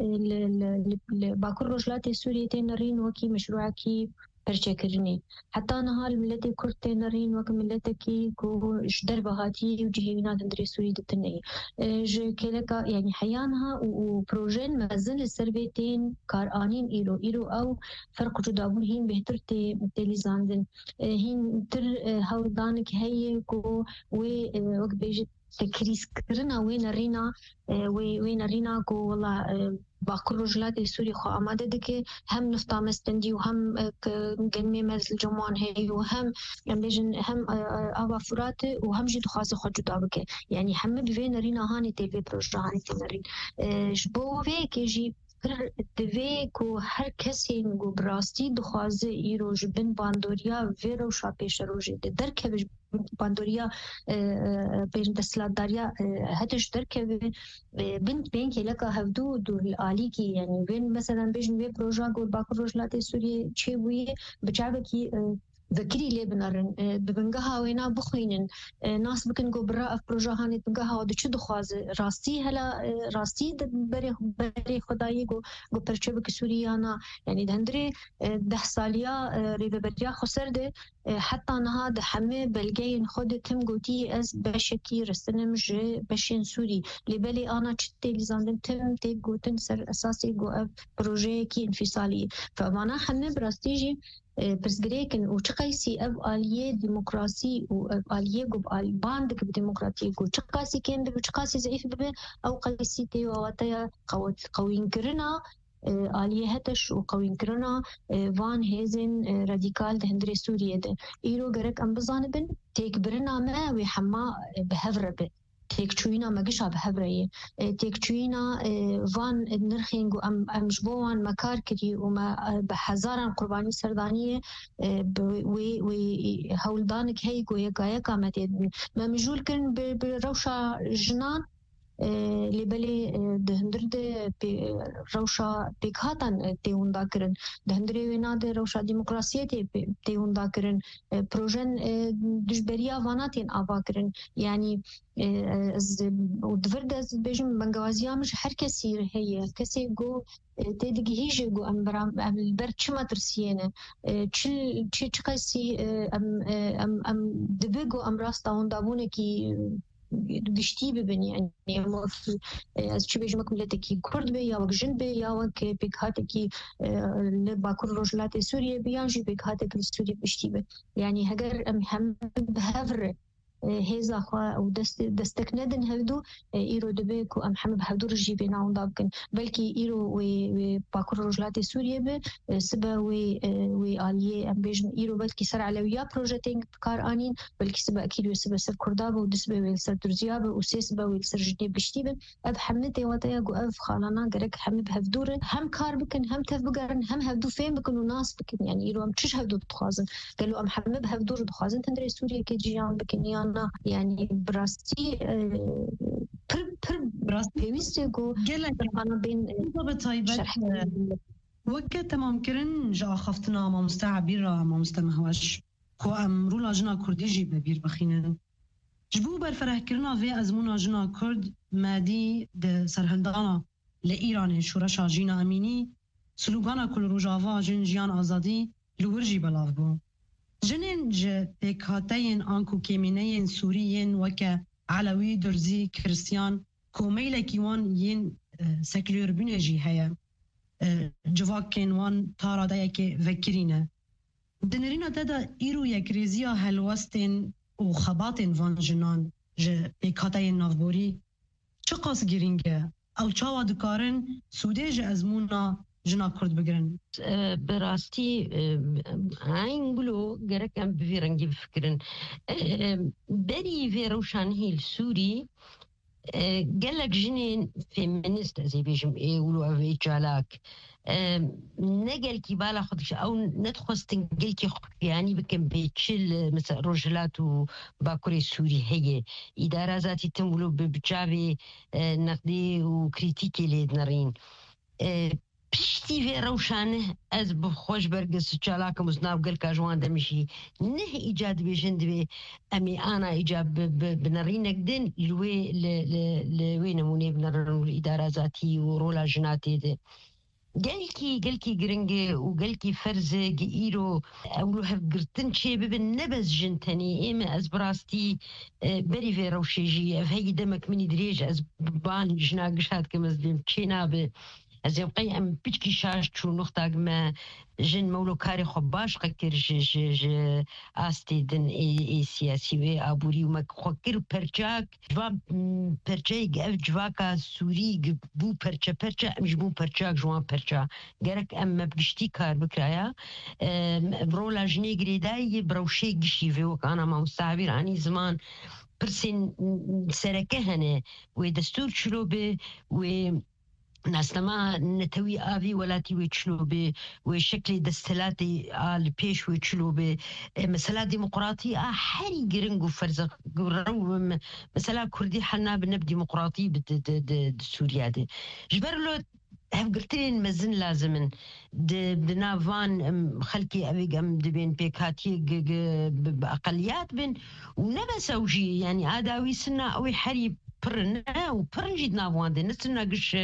باكر رجلات سوريا تنرين وكي مشروعكي برچكرني حتى نهار الملتي كرتي نرين وك ملتكي كو جدر بهاتي وجهينا تندري سوري دتني ج كلكا يعني حيانها وبروجين مازن السربيتين كارانين ايرو ايرو او فرق جدابون هين بهتر تي تليزاندن هين تر هودانك هي كو وي وك بيجي تكريس كرنا وين رينا وين رينا كو والله باكر رجلات السوري خو آماده دكي هم نفطا مستندي وهم قلمي مزل جمعان هي وهم بيجن هم آوا فرات وهم جي دخواز خو جدا بكي يعني هم بفين رينا هاني تلفي بروجه هاني تنرين جبو في كيجي دوی کو هر کسی گو براستی دخوازه ایرو جبن باندوریا ویرو شا پیش روژه ده درکه بج باندوریا بین دستلاتداریا هتش درکه بنت بین که لکه هفدو دور الآلی کی یعنی بین مثلا بیجن وی پروژه گو باکر روجلات سوریه چه بویه بچه کی ذكري لي بنارن ببنجها وينا بخوينن ناس بكن جو برا بروجا هاني بنجها ودو شو دخواز راستي هلا راستي بري بري خداي جو جو برشبك سوريانا يعني دهندري ده ساليا ريفبريا خسر ده حتى أنا هذا حمي بلجين خد تم جوتي أز بشكي رستنم ج بشين سوري لبلي أنا شتى لزاندم تم تيجوتن سر أساسي جو أب بروجي كي انفصالي فمانا حمي براستيجي بس بريكن وشقيسي أب آلية ديمقراطي وأب آلية جو بآل باندك بديمقراطية جو شقيسي كين دب شقيسي ضعيف ببه أو قيسي تي وواتيا قوت قوين كرنا آلية هتش وقوين كرنا وان هيزن راديكال دهندري سوريا ده إيرو جرك أم بزانبن تيك برنا ما ويحما بهفربه تيك تشوينا ما جشع بهبرية تيك تشوينا وان نرخينجو أم أمجبوان مكار كري وما بحزارا قرباني سردانية وي وي هولدانك هيجو يكايا كامتين ما مجول كن بروشة جنان لبلي دهندر ده روشا بيكهاتن تيون داكرن دهندري وينا ده روشا ديمقراطية تيون داكرن بروجن دجبريا واناتين آباكرن يعني ودفرد از بيجم بنجوازيا مش هر كسي هي كسي جو تدقي هيجي جو ام برام ام البرد شما ترسينه تشل تشي تشكسي ام ام ام دبيجو ام راستا وندابونه كي دشتي ببن يعني ما في از چه بيجمك ملتكي كرد بي يا وك جن بي يا وك بيكهاتكي لباكور روجلات سوريا بيانجي بيكهاتك سوريا بشتي بي يعني هجر ام هم بهفر هيزا خوا او دست دستك ندن هودو ايرو دبيك وام حمد هودو رجي بينا وندابكن بلكي ايرو و باكور روجلات سوريا بي سبا و و اليه ام بيجن ايرو بلكي سر علويا بروجيتنج كار انين بلكي سبا اكيد سبا سر كرداب ودسبا و سر ترزياب و سيسبا و سر جدي بشتيبن اب حمدتي واتيا جو اف خالنا غرك حمد هودو هم كار بكن هم تف بقرن هم هودو فين بكن وناس بكن يعني ايرو ام تش هودو بتخازن قالوا ام حمد هودو بتخازن تندري سوريا كي جيان بكن يعني براستي بر بر براستي بيوستي جو أنا بين بطيبة وكا تمام كرن جا خفتنا ما مستعبيرا ما مستمهوش كو أمرو لاجنا كردي جي ببير بخينن جبو برفره كرنا في أزمونا جنا كرد مادي ده سرهلدانا لإيران شورشا جينا أميني سلوغانا كل روجافا جن جيان آزادي لورجي بلاف بو جنين ج بيكهاتين آنكو كيمينين سوريين وكا علوي درزي كريستيان كوميلا كيوان ين سكلور بنجي هيا جواكين وان تارا دايكي فكرينه دنرينا تدا إيرو يكريزيا هلوستين وخباطين فان جنان ج بيكهاتين نافبوري چقاس گرینگه او چاوا دکارن سوده ج ازمونا جنا کرد بگرن براستی عین گلو گرکم بفیرنگی بفکرن بری في روشان هیل سوری قالك جنين فيمينيست زي بيجم يقولوا في جالاك نقل كي بالا خدش او ندخل تنقل كي يعني بكم بيتشل مثلا رجلات وباكوري سوري هي اداره ذاتي تمولو بجابي نقدي وكريتيكي اللي نارين بشتي في روشانه از بخوش برقص جالاك مزناو قال كاجوان دمشي نه ايجاد بيجند بي امي انا ايجاب بنرين قدن لوي لوي نموني بنرن الاداره ذاتي ورولا جناتي دي قالكي قالكي جرينجي وقالكي فرزة إيرو أولو هفقرتن شي ببن نبز جنتني إما أز براستي بري في روشيجي أفهي دمك مني دريج أز بان جناقشات كمز بيم تشينا ب از يبقى ام بيتكي شاش شو نقطة ما جن مولو كاري خباش قكر ج ج ج آستي دن اي اي سياسي وي ابوري وما خكر برجاك جوا برجاك اف جواكا سوري بو برجا برجا مش بو برجاك جوان برجا جرك ام بشتي كار بكرايا برولا جنيغري داي بروشي قشي في وك انا ما مستعبير عني زمان برسين سركهنه ودستور شلوبه و ناسنما نتوي آفي ولاتي ويتشلو وشكل دستلاتي آل بيش ويتشلو مسألة ديمقراطية حري جرنجو فرزق مسألة كردي حنا بنب ديمقراطي بسوريا دي جبر له هم قلتلين مزن لازمن بنافان خلكي أبيق أم دبين بيكاتي بأقليات بين ونبا سوجي يعني آداوي سنة أوي حريب برنا وبرنجي نافوان دي نسنا قش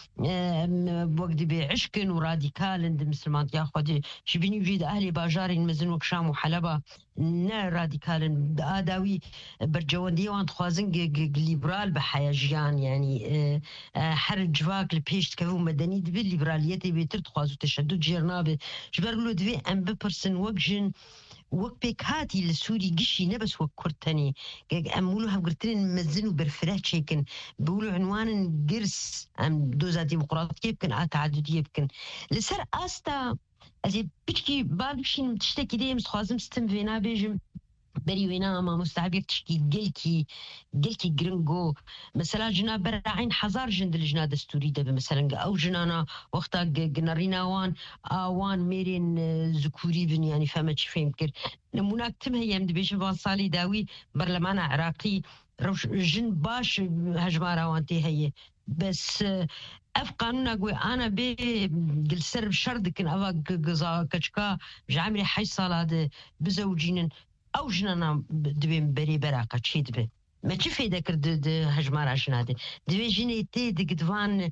بوقت بعشكن وراديكال دي مسلمان ياخد شبيني وجيد أهلي باجارين مزن وكشام وحلبة نا راديكال آداوي برجوان ديوان تخوازن ليبرال بحياجيان يعني حرج فاك البيش تكفو مدني دبي الليبرالية بيتر تخوازو تشدد جيرنابي جبرلو دبي أم ببرسن وقجن وقت بيك هاتي للسوري قشي نبس وكرتني أمولوها قلتلين مزنوا برفرات شيكن بقولوا عنوان قرس أم دوزا ديمقراطية يمكن تعددية يمكن لسر أستا أزي بيشكي بالبشين تشتكي دي مستخوازم ستم فينا بيجم بري وينا ما مستعبير تشكي قلكي قلكي جرنجو مثلا جنا براعين حزار جند الجنا دستوري ده مثلا او جنانا وقتا جنارينا وان اوان ميرين ذكوري بن يعني فهمت شي فهمكر نموناك تم هي يمد بيش بان صالي داوي برلمان عراقي روش جن باش هجمارا وانتي هي بس اف قانون اقوي انا بي قلسر بشرد كن افا قزا كشكا جعمري حي صالة بزوجين او جنانا دبين بري براقة شي دبي ما تشي فايدة كرد هجمار عشان هذا دبي جيني تي دقدوان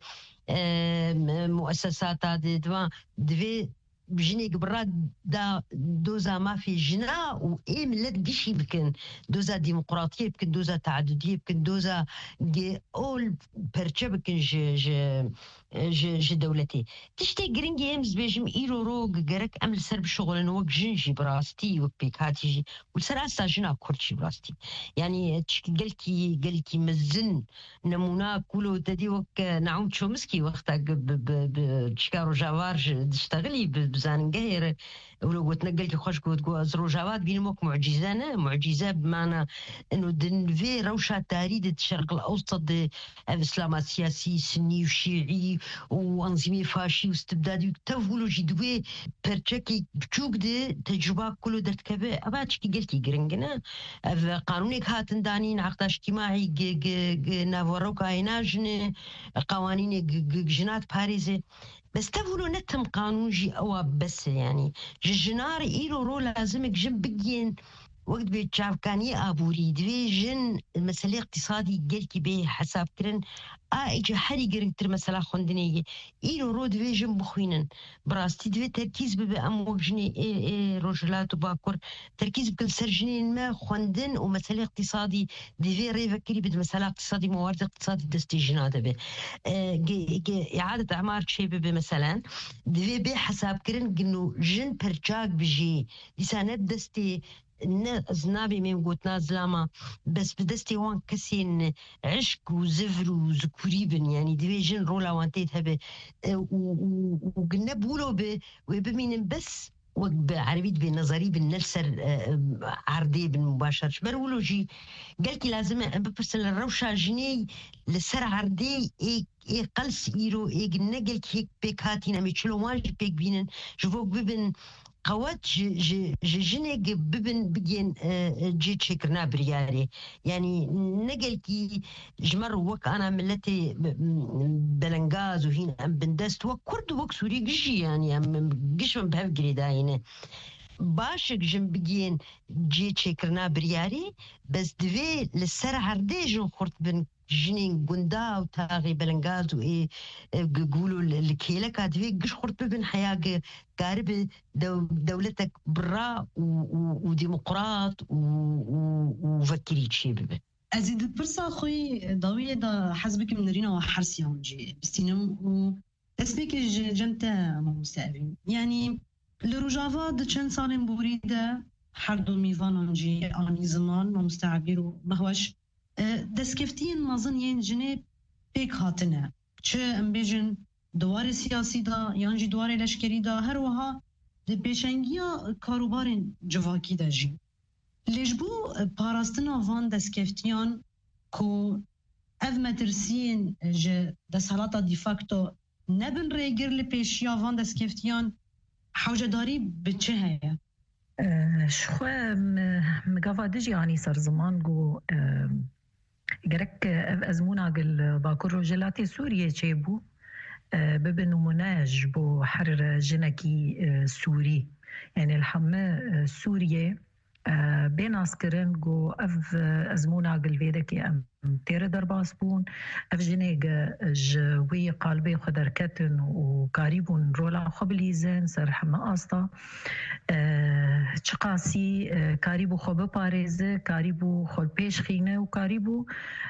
مؤسسات هذه دوان دبي بجيني قبرات دا دوزا ما في جنا وإيه ملت قشي بكن دوزا ديمقراطية بكن دوزا تعددية بكن دوزا جي أول برشا بكن ج ج ج ج دولتي تشتي جرينج يمز بيجم إيرو روج جرك أمل سر بشغل إنه وق جنجي براستي وبيك هاتيجي والسر أسا جنا كرشي براستي يعني تشكي قلتي قلتي مزن نمونا كله تدي وك نعوم شو مسكي وقتها بشكارو جوار تشتغلي بزان قهير ولو تنقل كي خوش قلت قو زروجاوات بينموك معجزانة معجزة بمعنى إنه دنفي روشة تاريد الشرق الأوسط الإسلام السياسي سني وشيعي وأنظمي فاشي واستبدادي وتفولو جدوي برشاكي بتشوك دي تجربة كله درت كبه أباتش كي قلتي قرنقنا قانونك هاتن دانين عقد اجتماعي نافوروكا عيناجن قوانين جنات باريزي بس تقولوا نتم قانون جي أو بس يعني جنار إيرو رو لازمك جنب بجين وقت بيتشاف كان يأبوري دوي جن المسألة اقتصادي قلتي به حساب كرن آئجة حري قرن تر مسألة خندنية إيرو رو دوي جن بخوينن براستي دوي تركيز ببي أموك جني إيه إيه روجلات وباكور تركيز بكل سرجنين ما خندن ومسألة اقتصادي دوي ريفكري بد مسألة اقتصادي موارد اقتصادي دستي جناده به اه إعادة أعمار شيء ببي مثلا دوي بي حساب كرن قنو جن برجاك بجي لسانات دستي زنابي ميم قوت نازلاما بس بدستي وان كسين عشق وزفر وذكوريبن يعني دوي جن رولا وانتيت هبه وقلنا بولو ب وبمين بس وعربيت بنظري بالنلسر عردي بالمباشر شبرولو جي قالك لازم ببرسل الروشة جني لسر عردي اي اي قلس ايرو اي قلنا قالك هيك بيك هاتينا ميتشلو واجب بيك بينن شوفوك ببن قوات ج ج جنيق ببن بجين جي تشكرنا برياري يعني نقل كي جمر وك أنا ملتي بلنغاز وهين أم بندست وكرد وك سوري قشي يعني أم قش من بهف قريداينه باشك جن بجين جي تشكرنا برياري بس دوي للسر عرديجن خورت بن جنين قندا وتاغي بلنغاز وإيه قولوا الكيلك هادوي قش خورت ببن حياة قارب دو دولتك برا وديمقراط وفكري شي ببن أزيد برسا أخوي ضوية دا حسبك من رينا وحرسيان جي بستينم و اسمك جنتا مستقبل يعني لروجافا دچن سالم بوريده هر دو میوانان جی آنی زمان مستعبیر و بهوش دستکفتین مازن ین جنه پیک هاتنه چه ام بیجن دوار سیاسی دا یانجی دوار لشکری دا هر وها ده پیشنگیا کاروبارین جواکی دا جی لجبو پاراستنا وان دستکفتیان کو اف مترسین جه دسالتا دی فاکتو نبن ریگر لپیشیا وان دستکفتیان حوجه داری به چه هیا؟ شخوا مقافا دجي يعني صار زمان جو جرك أزمونا قل باكر رجلاتي سوريا شيبو ببن ومناج بو حر جنكي سوري يعني الحماة سوريا بين عسكرين جو اف ازمونا قلبيدكي ام تير درباس بون اف جنيق جوي قلبي خدر كتن وقريبون رولا خبليزن سر حما استا تشقاسي قريبو خب باريز قريبو خل بيش خينه وقريبو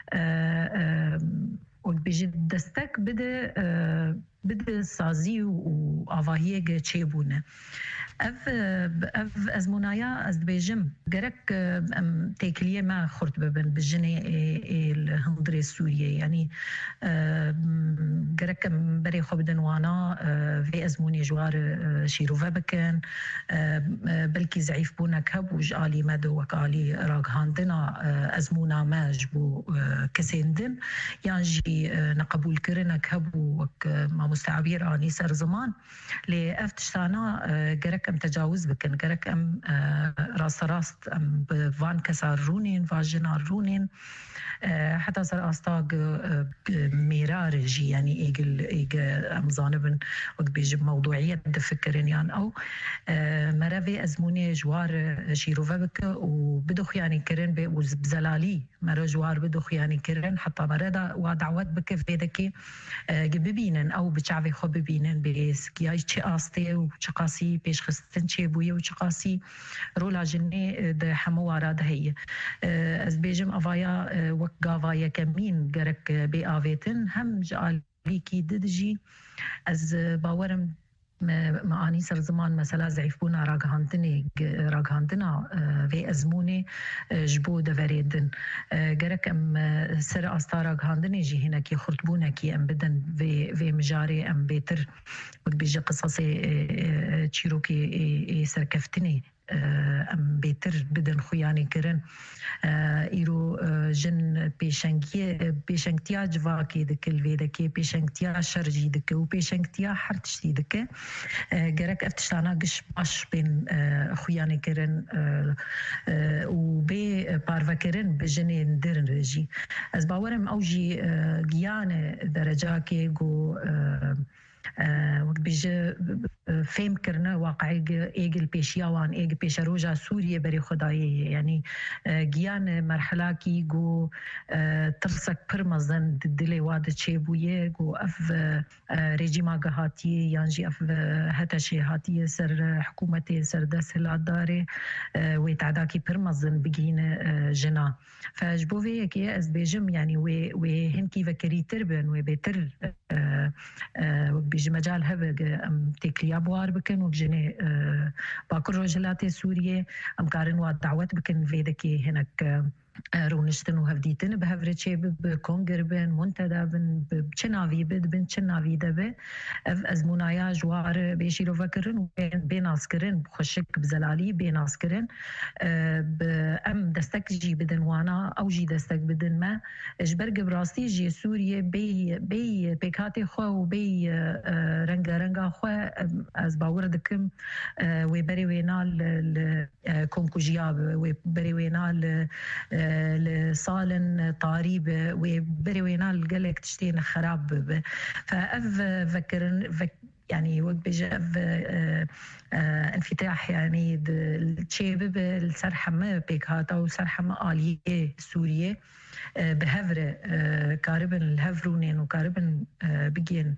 والبيجد دستك بده بده سازي وآواهية تشيبونه اف اف ازمونايا از بيجم جرك ام تيكليه ما خرط ببن بالجني الهندري السوريه يعني جرك بري خبدن وانا في ازموني جوار شيروفا بكن بلكي زعيف بونا كب وجالي مدو وقالي راق هاندنا ازمونا ما جبو كسندن يعني نقبول كرنا كب وك ما مستعبير اني سر زمان لافتشتانا جرك ام تجاوز بكن جرك ام راس راست ام بفان كسار رونين فاجنا رونين حتى صار استاق ميرار جي يعني ايجل ايج ام زانبن وقت بيجي موضوعيه دفكرين يعني او مرافي ازموني جوار شيروفا بك وبدخ يعني كرن بزلالي مرا جوار بدخ يعني كرن حتى مردا ودعوات بك في دكي ببينن او بتشعفي خو ببينن بسكياي تشي استي وتشقاسي بيش خستن تشي بويه وتشقاسي رولا جني ده حموارا ده هي از بيجم افايا وقافايا كمين جرك بي افيتن هم جالي كي ددجي از باورم ما اني سر زمان مثلا زعيفونا راغهانتني راغهانتنا في ازموني جبو دفريدن جرك ام سر استا راغهاندني جي هنا كي خرطبونا كي ام بدن في في مجاري ام بيتر بيجي قصصي تشيروكي سركفتني ام بيتر بدن خوياني كرن ايرو جن بيشنگي بيشنگتيا جواكي دكل فيدكي بيشنگتيا شرجي دك وبيشنگتيا حرتشتي دك جرك افتشتانا قش باش بين خوياني كرن وبي بارفا كرن بجني ندرن رجي از باورم اوجي جيان درجاكي جو وقت بيجي فهم كرنا واقعي ايجل بيشياوان ايجل بيشروجا سوريا بري خدايه يعني جيان مرحله كي جو ترسك برمزن دلي واد تشيبويه جو اف ريجيما غاتي يانجي اف هتاشي هاتي سر حكومتي سر دسل الداري ويتعداكي برمزن بجين جنا فجبوفي كي از بيجم يعني وي هنكي فكري تربن وبيتر بيجي مجال هبه ام تكليا بوار بكن وبجني باكر رجلات سوريا ام كارن ودعوات بكن فيدكي هناك رونشتن وهفديتن بهفرتشي بكونغربن منتدبن بچناوي بد بن چناوي دبه اف ازمونايا جوار بيشيرو فكرن بين عسكرن بخشك بزلالي بين عسكرن ام دستك جي بدن وانا او جي دستك بدن ما اجبرق براستي جي سوريا بي بي بيكاتي خو وبي رنگا رنگا خو از باوردكم وبري وينال كونكوجياب وبري وينال لصالن طاريب وبروينا القلق تشتين خراب فأف فكرن فك يعني وقت بيجي انفتاح يعني الشيب السرحمة بيكهاتا وسرحمة آلية سورية بهفرة كاربن الهفرونين وكاربن بيجين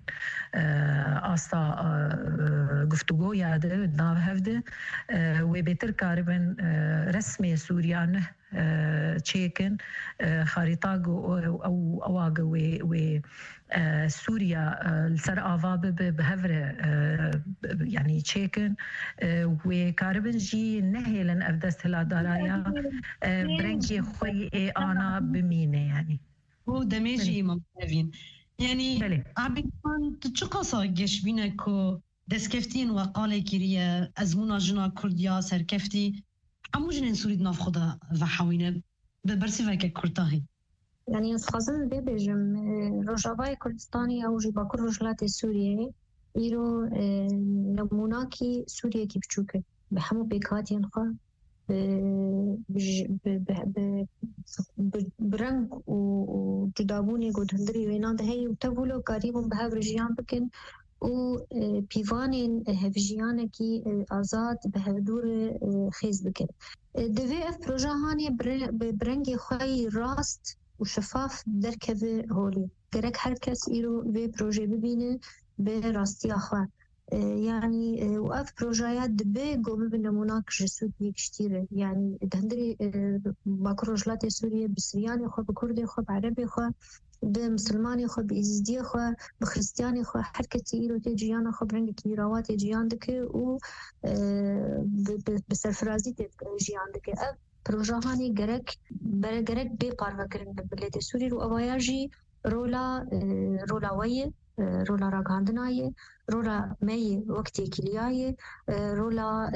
آستا قفتوغو ياده دناو هفده وبيتر كاربن رسمي سوريان تشيكن خريطة أو أواجه و سوريا السر آفاب بهفرة يعني تشيكن وكاربن جي نهي لن أفدست هلا دارايا برنجي خوي أنا بمينة يعني هو دمجي ممتازين يعني عبيدان تشقصا جيش بينكو دسكفتين وقالي كيريا أزمونا جنا كرديا سركفتي عمو جنين سوريد ناف خدا وحاوينه ببرسي فاكا كرتاهي يعني خازن بيبجم روجاباي كردستاني أو جي باكر رجلات سوريا إيرو نموناكي سوريا كي بچوكه بحمو بيكاتين خا برنگ و جدابونی گود هندری وینا ده هی و تولو قریبون به هر جیان بکن و پیوان هفجیان کی آزاد به دور خیز بکن. دوی اف پروژه هانی برنگ خواهی راست و شفاف درکه هولی. گرک هر کس ایرو وی پروژه ببینه به راستی آخواه. يعني وقف بروجايات دبي قوم بنموناك جسود يكشتيره يعني دهندري باكروجلات سوريا بسرياني خو بكردي خو بعربي خو بمسلماني خو بإزدي خو بخريستياني خو حركة إيرو تيجيانا خو برنج كيراوات تيجيان دكي و بسرفرازي تيجيان دكي أف بروجاهاني جرك برا جرك بي بارفا كرن ببلاد سوريا وأواياجي رولا رولا ويه رولا راگاندنایه رولا می وقتی کلیایه رولا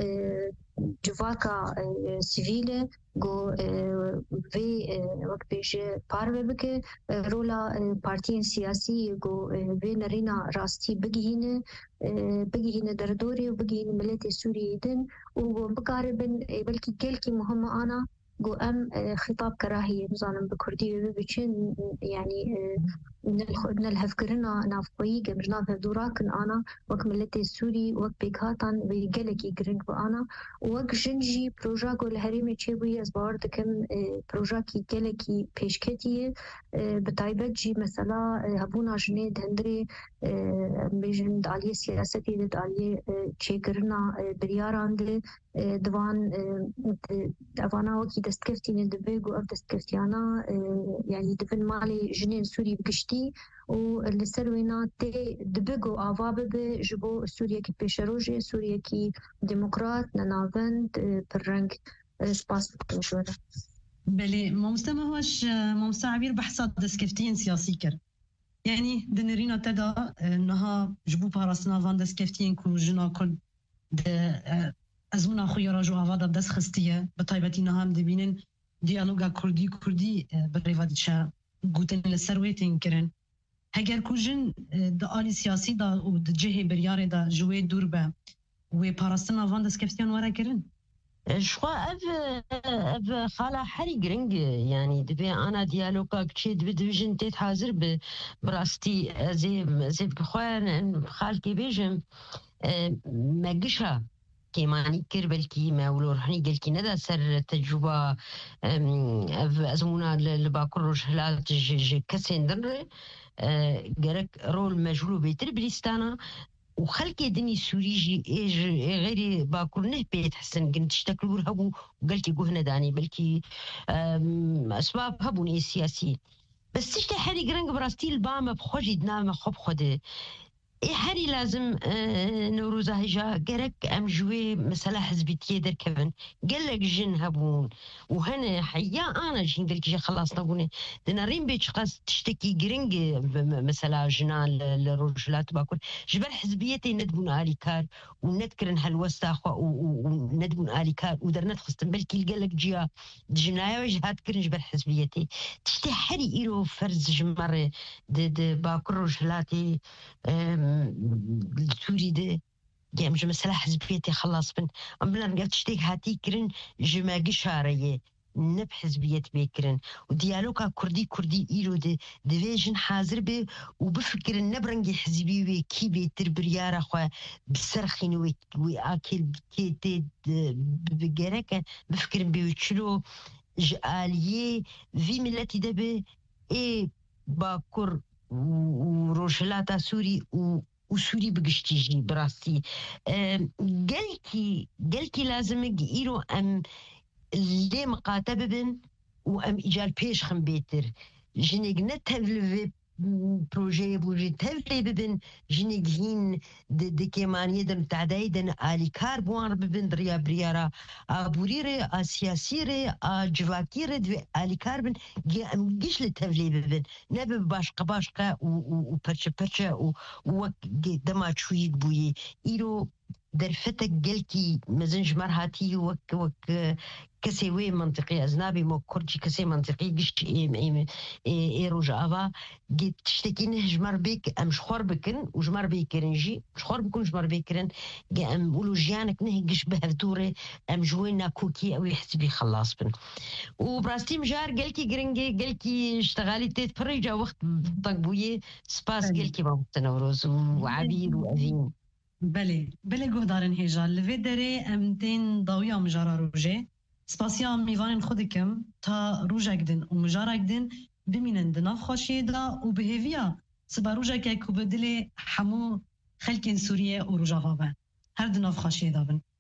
جواکا سیویله گو وی وقت پیش پارو بکه رولا پارتین سیاسی گو وی نرینا راستی بگیهینه بگیهینه در دوری و بگیهینه ملت سوریه دن و بقاربن بلکی گل کی مهم آنا گو ام خطاب كراهية نظام بكردي بيشين يعني نلهف كرنا نافقوي جمجنا في دوراكن أنا وك ملتي السوري وك بيكاتان ويجلكي جرينج بأنا وك جنجي بروجاكو الهريمي تشيبوي أزبار دكم بروجاكي جلكي بيشكتي بتايبتجي مثلا هبونا جنيد هندري بيجن دالية سياستي دالية تشي كرنا برياران دي دوان دوانا وكي دستكفتين دبيغو أو دستكفتيانا يعني دفن مالي جنين سوري بقشتي واللي سروينا تي دبيغو آواب بجبو سوريا كي بيشروجي سوريا كي ديمقراط ننافند برنج سباس بكتوشورة بلي ممستمع هوش ممستعبير بحثات دستكفتين سياسي كر يعني دنرينا تدا انها جبو باراسنا فان دستكفتين كو جنا كل ازمونا خويا راجو آوادا بدست خستيه بطيبتي نهم دبينن ديالوغا كردي كردي بريفاديشا قوتن لسرويتين كرن هگر كوجن دا آلي سياسي دا و دا جهه برياري دا جوه دور با و پاراستنا وان دست كفتيان ورا كرن شخوا اف اف خالا حري جرينج يعني دبي انا ديالوغا كشي دبي دبيجن تيت حاضر براستي زي زي بخوان خالتي بيجم ماقشها كيماني كير بلكي ما ولورحني قلكي ندا سر تجربة أزمونا لباكروش هلات كسين در جرك رول مجهول بيتر بليستانا وخلكي دني سوريجي إيج غيري باكرنه بيت حسن قلت تشتكلوا هبو وقلتي قهنا داني بلكي أسباب هبوني سياسي بس تشتي حري قرنق براستي البامة بخوجي دنامة خب خده إيه حري لازم نوروزا هجا جرك أم جوي مثلا حزبيتي در كفن قال لك جن هبون وهنا حيا أنا جن قال لك خلاص نبوني دنارين بيتش قاس تشتكي جرينج مثلا جنان للرجلات باكل جبل حزبيتي ندبون آلي كار وندكرن هالوسط وندبون آلي كار ودرنا تخستن بلكي قال لك جيا جناية وجهات كرن جبل حزبيتي تشتي حري إيرو فرز جمرة د د باكل رجلاتي سوري ده جام جو مثلا حزبيتي خلاص بن أمبلا نقدر تشتيك هاتي كرن جماعي شارية نب حزبيت بيكرن وديالوكا كردي كردي إيرو ده دفيجن حاضر به وبفكر نبرنجي حزبي وكي بيتر بريارة خوا بسرخين وأكل كي بجركة بفكر بيوتشلو جالية في ملتي ده به إيه باكر وروشلاتا سوري و وسوري بقشتيجي براسي قلكي قلكي لازم يجيرو أم اللي مقاتب بن وأم إجال بيش خم بيتر جنيق نتهلف بروجي بوجي تهلف ببن جنيق هين دي كيمان يدن تعدايدن آلي كاربوان ببن بريا بريارا أبوريري أسياسيري أجواكيري دوي آلي كاربن جي أم جيش لتهلف ببن نبي باشقا باشقا وبرشا برشا ودما تشويق بوي إيرو درفتك قلكي مزنج مرهاتي وك وك كسي وي منطقي أزنابي مو كرجي كسي منطقي قش إيم إيم إيه رجعوا جيت تشتكي نهجمر بيك أم شخور بكن وجمر بيكرنجي شخور بكون جمر بيكرن جا أم قولوا جيانك نهجش بهفتوري أم جوينا كوكي أو يحسبي خلاص بن وبراستي مجار قلكي جرنجي قلكي اشتغالي تيت فريجة وقت طقبويه سباس قلكي ما نوروز وعبير وأذين بله بله گهدارن هیجا لوی داره امتین داویا مجارا روژه سپاسیا میوانن خودکم تا روژک دن و مجارک دن بمینن دناف خوشیه دا و بهویا سبا روژک اکو بدل حمو خلکن سوریه و روژاوا بن هر دناف خوشیه دا بن